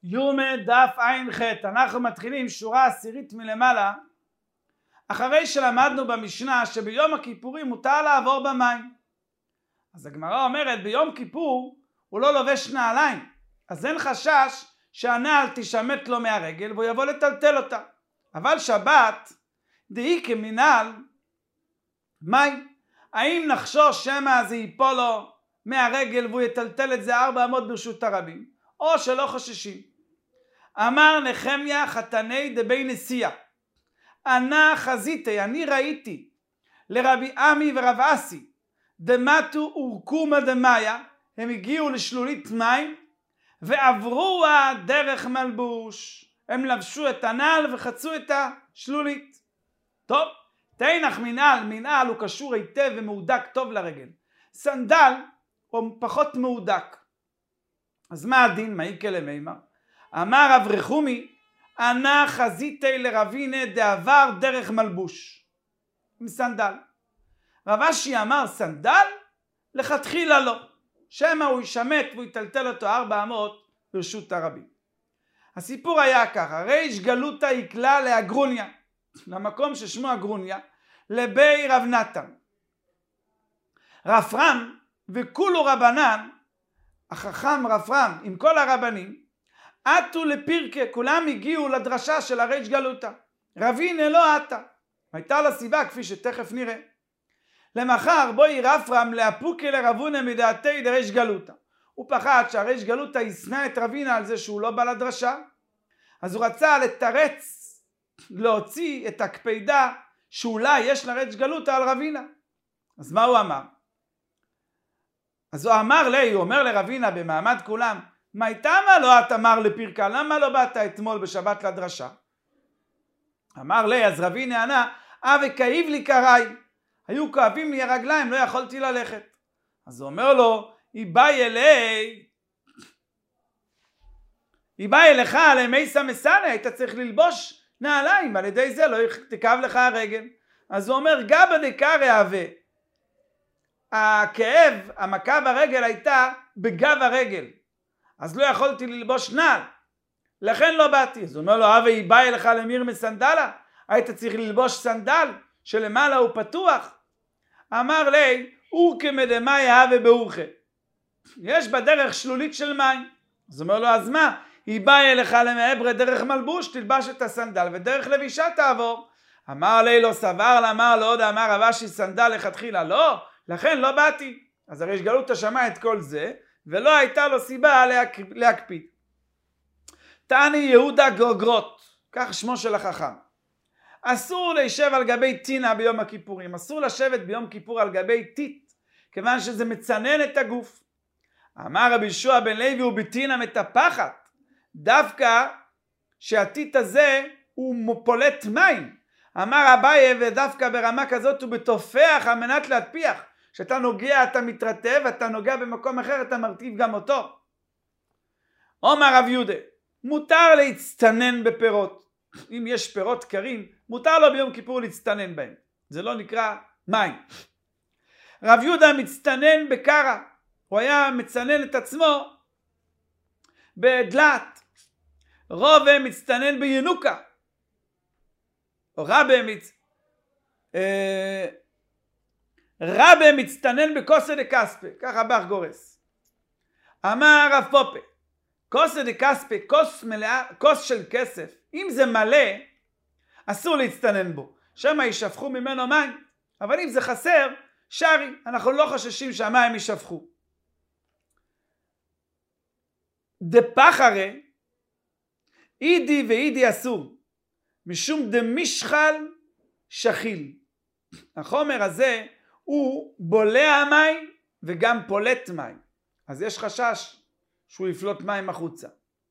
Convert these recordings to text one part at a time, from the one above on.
יומא דף ע"ח. אנחנו מתחילים שורה עשירית מלמעלה, אחרי שלמדנו במשנה שביום הכיפורים מותר לעבור במים. אז הגמרא אומרת ביום כיפור הוא לא לובש נעליים, אז אין חשש שהנעל תשמט לו מהרגל והוא יבוא לטלטל אותה. אבל שבת דהי כמנהל מים, האם נחשוש שמא זה ייפול לו מהרגל והוא יטלטל את זה 400 ברשות הרבים, או שלא חוששים? אמר נחמיה חתני דבי נשיאה, ענה חזיתי, אני ראיתי לרבי עמי ורב אסי דמתו אורקומה דמיה, הם הגיעו לשלולית מים ועברו דרך מלבוש, הם לבשו את הנעל וחצו את השלולית. טוב, תנח מנעל, מנעל הוא קשור היטב ומהודק טוב לרגל, סנדל הוא פחות מהודק. אז מה הדין? מאיקה למימר? אמר רב רחומי ענה חזיתי לרבינה דעבר דרך מלבוש עם סנדל. רב אשי אמר סנדל לכתחילה לא, שמא הוא ישמט והוא יטלטל אותו 400 ברשות הרבים. הסיפור היה ככה, ריש גלותא יקלה לאגרוניה, למקום ששמו אגרוניה, לבי רב נתן. רפרם וכולו רבנן, החכם רפרם עם כל הרבנים, עטו לפירקה, כולם הגיעו לדרשה של הריש גלותא. רבינה לא עטה, הייתה לה סיבה כפי שתכף נראה. למחר בואי רפרם לאפוקה לרבונה מדעתי דריש גלותא. הוא פחד שהריש גלותא ישנא את רבינה על זה שהוא לא בא לדרשה, אז הוא רצה לתרץ, להוציא את הקפידה שאולי יש לריש גלותא על רבינה. אז מה הוא אמר? אז הוא אמר לי, הוא אומר לרבינה במעמד כולם, מה איתמה לא את אמר לפירקה, למה לא באת אתמול בשבת לדרשה? אמר לי, אז רבינה ענה, וכאיב לי קראי, היו כואבים לי הרגליים, לא יכולתי ללכת. אז הוא אומר לו, היא באה אליך למייסה מסנה, היית צריך ללבוש נעליים, על ידי זה לא תכאב לך הרגל. אז הוא אומר, גבא דקרא הווה, הכאב, המכה ברגל הייתה בגב הרגל, אז לא יכולתי ללבוש נעל, לכן לא באתי. אז הוא אומר לו, היא באה אליך למיר מסנדלה, היית צריך ללבוש סנדל שלמעלה הוא פתוח. אמר לי, אורקה מדמאי הווה באורכה, יש בדרך שלולית של מים. אז הוא אומר לו, אז מה? היא באה אליך למעברה דרך מלבוש, תלבש את הסנדל ודרך לבישה תעבור. אמר לי, לא סבר, אמר לו עוד, אמר רב אשי סנדל לכתחילה לא, לכן לא באתי. אז הריש גלותא שמע את כל זה ולא הייתה לו סיבה להקפיד. תעני יהודה גוגרות, כך שמו של החכם, אסור להישב על גבי טינה ביום הכיפורים, אסור לשבת ביום כיפור על גבי טיט, כיוון שזה מצנן את הגוף. אמר רבי יהושע בן לוי, הוא בטינה מטפחת, דווקא שהטיט הזה הוא פולט מים. אמר אביי, ודווקא ברמה כזאת הוא בתופח על מנת להטפיח, כשאתה נוגע אתה מתרטב, אתה נוגע במקום אחר אתה מרטיב גם אותו. אומר רב יהודה, מותר להצטנן בפירות, אם יש פירות קרים מותר לו ביום כיפור להצטנן בהם, זה לא נקרא מים. רב יהודה מצטנן בקרה, הוא היה מצנן את עצמו בדלת. רובה מצטנן בינוקה, או רבה מצטנן בכוסה דקספה, ככה בר גורס. אמר רב פופה, כוסה דקספה, כוס של כסף, אם זה מלא אסור להצטנן בו, שמא ישפכו ממנו מים, אבל אם זה חסר שרי, אנחנו לא חוששים שהמים יישפכו. דפחרה אידי ואידי אסור, משום דמשחל שחיל, החומר הזה הוא בולע מים וגם פולט מים, אז יש חשש שהוא יפלוט מים החוצה.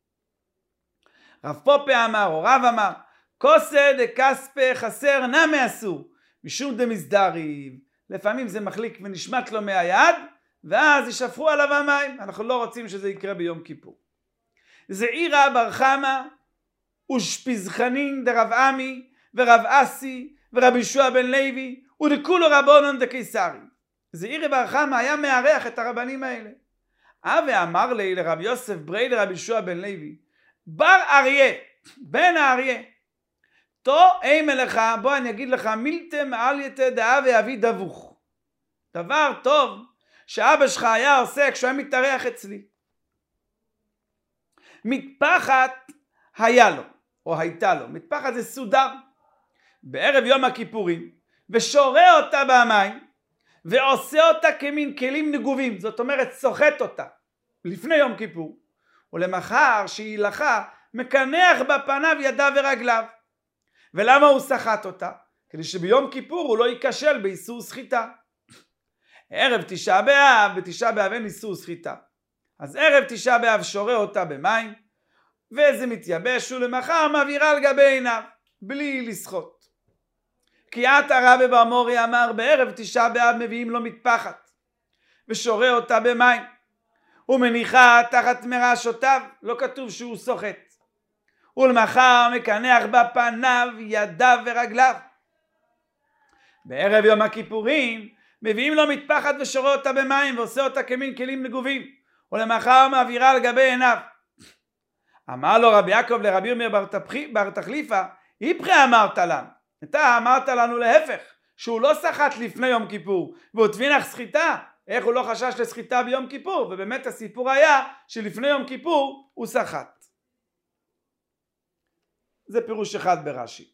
רב פופה אמר, או רב אמר, כוסה דקספה חסר נמי אסור, משום דמסדריב, לפעמים זה מחליק ונשמט לו מהיד ואז ישפכו עליו המים, אנחנו לא רוצים שזה יקרה ביום כיפור. זעירא בר חמא ושפיזחנין דרב עמי ורב אסי ורבי יהושע בן לוי ודכולו רבונון דקיסרי. זעירא בר חמא היה מארח את הרבנים האלה. ואמר לי לרב יוסף ברי לרבי יהושע בן לוי, בר אריה, בן האריה. תו אימה לך, בוא אני אגיד לך, מילתם מעל יתה דעה ואבי דבוך. דבר טוב שאבא שלך היה עושה כשהוא היה מתארח אצלי. מטפחת היה לו, או הייתה לו. מטפחת זה סודר. בערב יום הכיפורים, ושורה אותה במים, ועושה אותה כמין כלים נגובים. זאת אומרת, סוחט אותה לפני יום כיפור. ולמחר שהיא הילכה, מקנח בפניו ידיו ורגליו. ולמה הוא סחט אותה? כדי שביום כיפור הוא לא ייכשל באיסור סחיטה. ערב תשעה באב, בתשעה באב אין איסור סחיטה. אז ערב תשעה באב שורה אותה במים, וזה מתייבש ולמחר מעבירה על גבי עיניו, בלי לסחוט. כי הרבי בר מורי אמר, בערב תשעה באב מביאים לו מטפחת, ושורה אותה במים, ומניחה תחת מרשותיו, לא כתוב שהוא סוחט. ולמחר מקנח בפניו, ידיו ורגליו. בערב יום הכיפורים מביאים לו מטפחת ושורה אותה במים ועושה אותה כמין כלים נגובים, ולמחר מעבירה על גבי עיניו. אמר לו רבי יעקב לרבי ירמיה בר תחליפה, איפכי אמרת לנו, אתה אמרת לנו להפך, שהוא לא סחט לפני יום כיפור והוא תבינך סחיטה. איך הוא לא חשש לסחיטה ביום כיפור? ובאמת הסיפור היה שלפני יום כיפור הוא סחט. זה פירוש אחד ברש"י.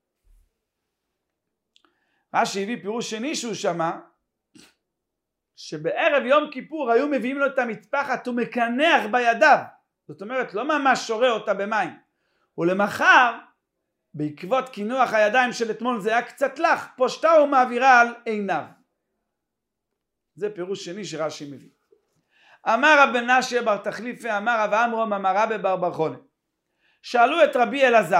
רש"י הביא פירוש שני שהוא שמע, שבערב יום כיפור היו מביאים לו את המטפחת ומקנח בידיו. זאת אומרת, לא ממש שורה אותה במים. ולמחר, בעקבות קינוח הידיים של אתמול זה היה קצת לח, פושטה ומעבירה על עיניו. זה פירוש שני שרש"י מביא. אמר רב מנשה בר תחליפה, אמר רב עמרם, אמר רבי בר בר חונה. שאלו את רבי אלעזר.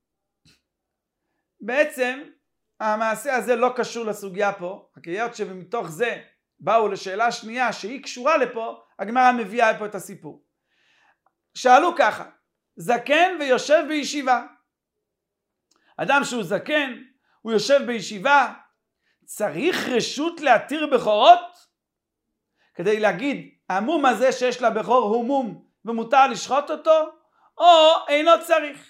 בעצם המעשה הזה לא קשור לסוגיה פה, רק היות שמתוך זה באו לשאלה שנייה שהיא קשורה לפה, הגמרא מביאה פה את הסיפור. שאלו ככה, זקן ויושב בישיבה. אדם שהוא זקן, הוא יושב בישיבה, צריך רשות להתיר בכורות? כדי להגיד, המום הזה שיש לה בכור הוא מום ומותר לשחוט אותו, או אינו צריך.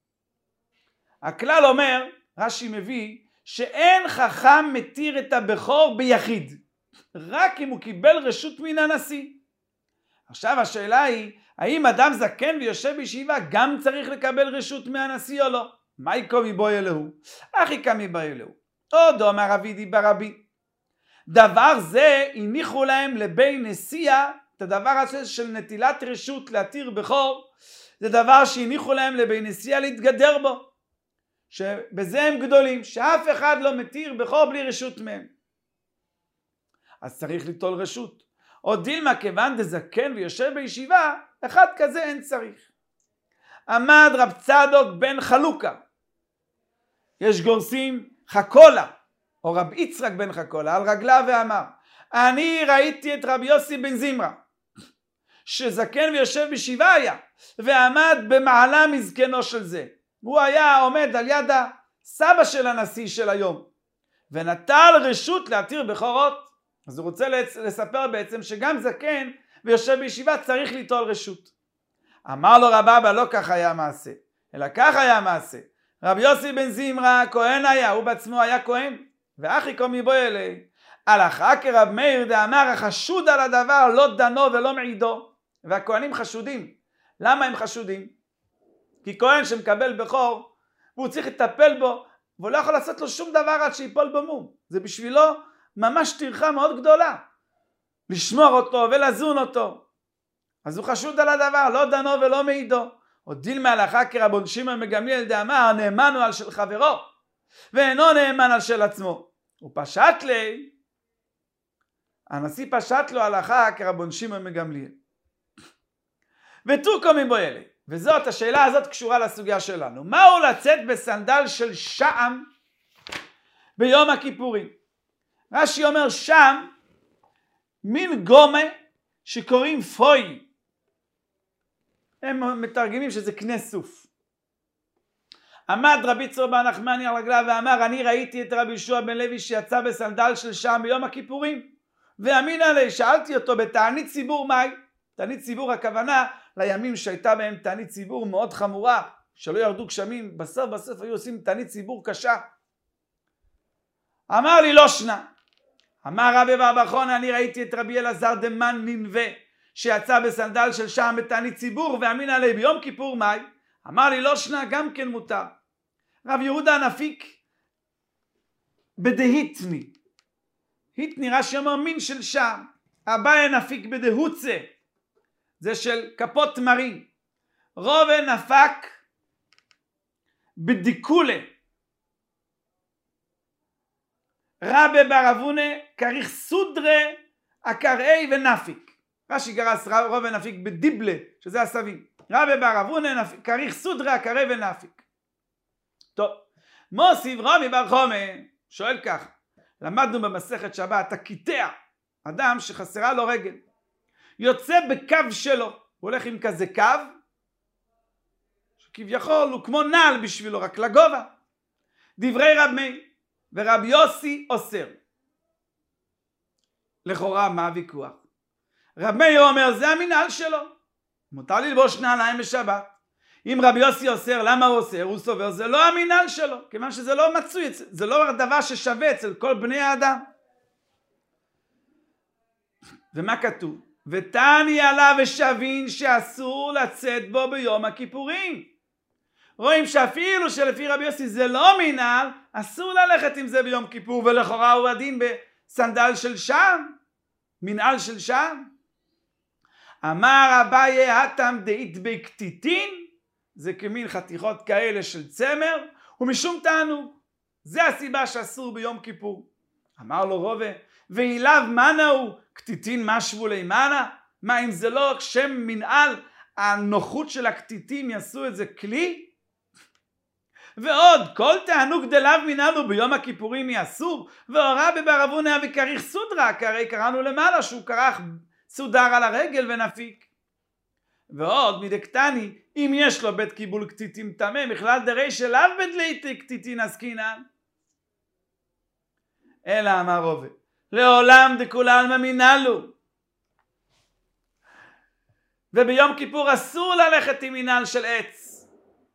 הכלל אומר, רש"י מביא, שאין חכם מתיר את הבכור ביחיד, רק אם הוא קיבל רשות מן הנשיא. עכשיו השאלה היא, האם אדם זקן ויושב בישיבה גם צריך לקבל רשות מהנשיא או לא? מה יקום מבוי אלוהו? אחי קם מבוי אלוהו. עוד אומר רבי דיבר רבי. דבר זה הניחו להם לבין נשיאה, את הדבר הזה של נטילת רשות להתיר בכור, זה דבר שהניחו להם לבין נשיאה להתגדר בו. שבזה הם גדולים, שאף אחד לא מתיר בכור בלי רשות מהם. אז צריך ליטול רשות. או דילמה כיוון דזקן ויושב בישיבה, אחד כזה אין צריך. עמד רב צדוק בן חלוקה. יש גורסים חכולה, או רב יצחק בן חכולה, על רגליו ואמר, אני ראיתי את רבי יוסי בן זמרה, שזקן ויושב בישיבה היה, ועמד במעלה מזקנו של זה. הוא היה עומד על יד הסבא של הנשיא של היום, ונטל רשות להתיר בכורות. אז הוא רוצה לספר בעצם שגם זקן ויושב בישיבה צריך ליטול רשות. אמר לו רב אבא, לא כך היה מעשה, אלא כך היה מעשה. רבי יוסי בן זמרה כהן היה, הוא בעצמו היה כהן, ואחי קום מבוי אלי. הלכה כרב מאיר דאמר, החשוד על הדבר לא דנו ולא מעידו. והכהנים חשודים. למה הם חשודים? כי כהן שמקבל בכור, והוא צריך לטפל בו, והוא לא יכול לעשות לו שום דבר עד שיפול במום. זה בשבילו ממש טרחה מאוד גדולה. לשמור אותו ולזון אותו. אז הוא חשוד על הדבר, לא דנו ולא מעידו. או דילמה הלכה כרבון שמעון בן גמליאל דאמר, נאמן הוא על של חברו, ואינו נאמן על של עצמו. הוא פשט לי, הנשיא פשט לו הלכה כרבון שמעון בן גמליאל. ותוקו מבוי אלי. וזאת, השאלה הזאת קשורה לסוגיה שלנו. מהו לצאת בסנדל של שעם ביום הכיפורים? רש"י אומר שם, מין גומה שקוראים פוי. הם מתרגמים שזה קנה סוף. עמד רבי צור בר נחמני על רגליו ואמר, אני ראיתי את רבי יהושע בן לוי שיצא בסנדל של שעם ביום הכיפורים. ואמין עלי, שאלתי אותו בתענית ציבור מהי? תענית ציבור הכוונה לימים שהייתה בהם תענית ציבור מאוד חמורה, שלא ירדו גשמים, בסוף היו עושים תענית ציבור קשה. אמר לי לא שנה. אמר רבי בר חונה, אני ראיתי את רבי אלעזר דמן ננבה, שיצא בסנדל של שם בתענית ציבור, ואמין עלי ביום כיפור מאי. אמר לי לא שנה, גם כן מותר. רב יהודה הנפיק בדהיתני. היתני רש"י אומר מין של שם. אביי נפיק בדהוצה. זה של כפות תמרים. רובה נפק בדיקולה. רבי בר אבונה כריך סודרה הקראי ונפיק. רש"י גרס רובה נפיק בדיבלה, שזה הסבים. רבי בר אבונה כריך סודרה הקראי ונפיק. טוב, מוסיף רבי בר חומה שואל כך, למדנו במסכת שבת, הקיטע, אדם שחסרה לו רגל, יוצא בקו שלו, הוא הולך עם כזה קו, שכביכול הוא כמו נעל בשבילו, רק לגובה. דברי רב מאיר ורב יוסי אוסר. לכאורה מה הוויכוח? רב מאיר אומר זה המנהל שלו, מותר ללבוש נעליים בשבת. אם רבי יוסי אוסר, למה הוא אוסר? הוא סובר, זה לא המנהל שלו, כיוון שזה לא מצוי, זה לא דבר ששווה אצל כל בני האדם. ומה כתוב? ותני עליו ושבין שאסור לצאת בו ביום הכיפורים. רואים שאפילו שלפי רבי יוסי זה לא מנהל, אסור ללכת עם זה ביום כיפור, ולכאורה הוא הדין בסנדל של שם, מנהל של שם. אמר אביי התם דאית בקטיטין, זה כמין חתיכות כאלה של צמר, ומשום תענוג. זה הסיבה שאסור ביום כיפור. אמר לו רובה, ואילב מנה הוא, קטיטין משבו לימנה? מה אם זה לא שם מנהל, הנוחות של הקטיטים יעשו את זה כלי? ועוד, כל תענוג דלאו מנהלו ביום הכיפורים היא אסור, והורה בבר אבונה וכריך סודרה, הרי קראנו למעלה שהוא כרך סודר על הרגל ונפיק. ועוד מדקטני, אם יש לו בית קיבול קטיטים טמא, בכלל דרי שלאו בדלית קטיטין עסקינן. אלא אמר רובה, לעולם דכולי עלמא מנהלו. וביום כיפור אסור ללכת עם מנהל של עץ.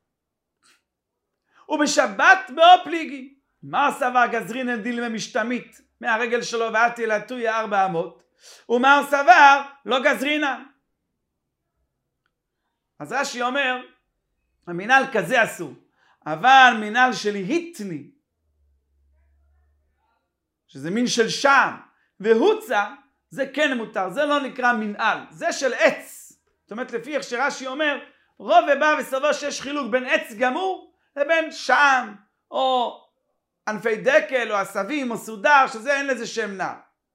ובשבת באופליגי. מר סבר גזרין אדיל ממשתמית מהרגל שלו ועד תלתויה 400. ומר סבר לא גזרינה. אז רש"י אומר, המנהל כזה אסור. אבל מנהל שלי היתני, שזה מין של שם, והוצא, זה כן מותר, זה לא נקרא מנהל, זה של עץ. זאת אומרת, לפי איך שרש"י אומר, רובה בא וסבר שיש חילוק בין עץ גמור לבין שם, או ענפי דקל, או עשבים, או סודר, שזה אין לזה שם נעל.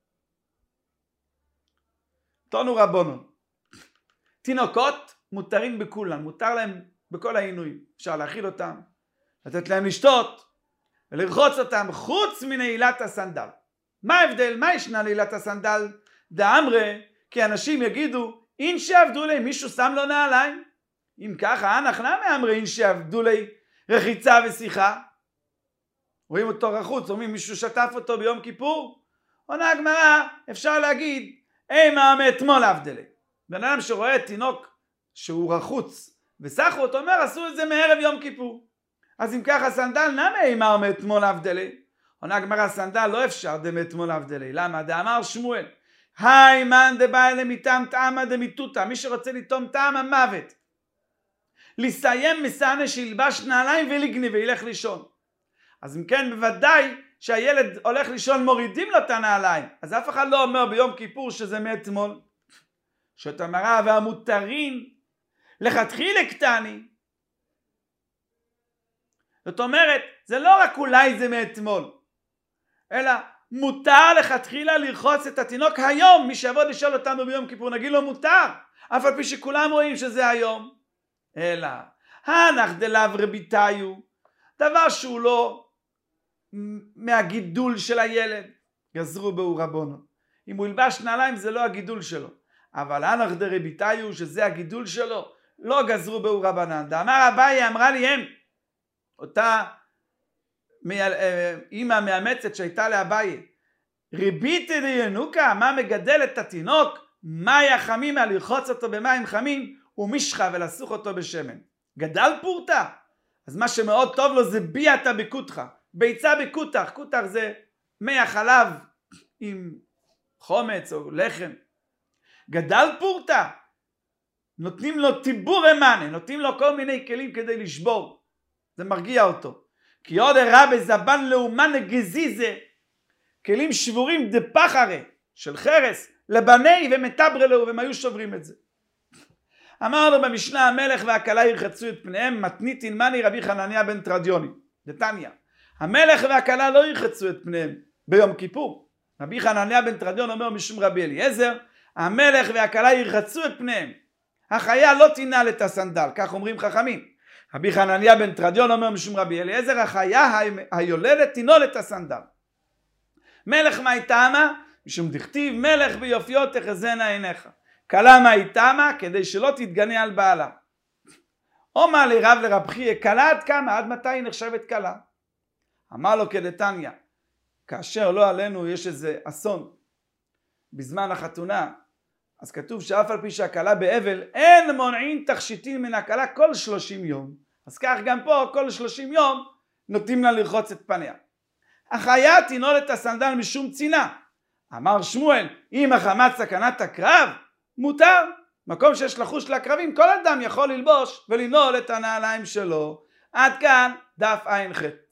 תונו רבונו, תינוקות מותרים בכולן, מותר להם בכל העינויים, אפשר להאכיל אותם, לתת להם לשתות, ולרחוץ אותם חוץ מנעילת הסנדל. מה ההבדל? מה ישנה נעילת הסנדל? דאמרי, כי אנשים יגידו, אין שעבדו לי, מישהו שם לו נעליים? אם ככה, אנחנו מאמרי אין שעבדו לי רחיצה ושיחה. רואים אותו רחוץ, אומרים מישהו שטף אותו ביום כיפור? עונה הגמרא, אפשר להגיד, אימה מאתמול עבדלי. בן אדם שרואה תינוק שהוא רחוץ וסחו אותו, אומר, עשו את זה מערב יום כיפור. אז אם ככה סנדל נמה אימר מאתמול עבדלי. עונה הגמרא, סנדל לא אפשר דמאתמול עבדלי. למה? דאמר שמואל, היי מן דבא אלה מטעם טעמה דמיתותא, מי שרוצה לטעום טעם המוות, לסיים מסענה שילבש נעליים ולגני וילך לישון. אז אם כן, בוודאי שהילד הולך לישון מורידים לו את הנעליים. אז אף אחד לא אומר ביום כיפור שזה מאתמול. שאת המראה והמותרים לכתחילה קטני. זאת אומרת, זה לא רק אולי זה מאתמול, אלא מותר לכתחילה לרחוץ את התינוק היום. מי שיבוא לשאול אותנו ביום כיפור נגיד לו מותר, אף על פי שכולם רואים שזה היום. אלא הנח דלאו רביתיו, דבר שהוא לא מהגידול של הילד, גזרו בהו רבונו. אם הוא ילבש נעליים זה לא הגידול שלו, אבל הנח דרביתיו שזה הגידול שלו, לא גזרו בהו רבנן. דאמר אביי, אמרה לי הם, אותה אמא מאמצת שהייתה לאביי, ריביתי דיינוקה, מה מגדל את התינוק, מים חמים על לרחוץ אותו במים חמים, ומשחה ולסוך אותו בשמן. גדל פורתא, אז מה שמאוד טוב לו זה ביאתא בקותחא, ביצה בקותח, קותח זה מי החלב עם חומץ או לחם. גדל פורתא, נותנים לו טיבור אמנה, נותנים לו כל מיני כלים כדי לשבור, זה מרגיע אותו. כי עוד הרע בזבן לאומן גזיזה, כלים שבורים דפחרה של חרס לבני ומטברה לו, והם היו שוברים את זה. אמרנו במשנה, המלך והכלה ירחצו את פניהם, מתנית אילמני רבי חנניה בן תרדיוני דתניא. המלך והכלה לא ירחצו את פניהם ביום כיפור. רבי חנניה בן תרדיון אומר משום רבי אליעזר, המלך והכלה ירחצו את פניהם, החיה לא תנעל את הסנדל, כך אומרים חכמים. רבי חנניה בן תרדיון אומר משום רבי אליעזר, החיה היולדת תנעול את הסנדל. מלך מה איתמה? משום דכתיב מלך ביופיו תחזינה עיניך. כלה מה איתמה? כדי שלא תתגנה על בעלה. אומר לרב לרב חייא, כלה עד כמה? עד מתי היא נחשבת כלה? אמר לו כדתניא, כאשר לא עלינו יש איזה אסון בזמן החתונה, אז כתוב שאף על פי שהכלה באבל, אין מונעין תכשיטין מן הכלה כל 30 יום. אז כך גם פה כל 30 יום נותנים לה לרחוץ את פניה. החיה תנעול את הסנדל משום צינה. אמר שמואל, אם החמת סכנת הקרב, מותר. מקום שיש לחוש לקרבים, כל אדם יכול ללבוש ולנעול את הנעליים שלו. עד כאן דף ע"ח.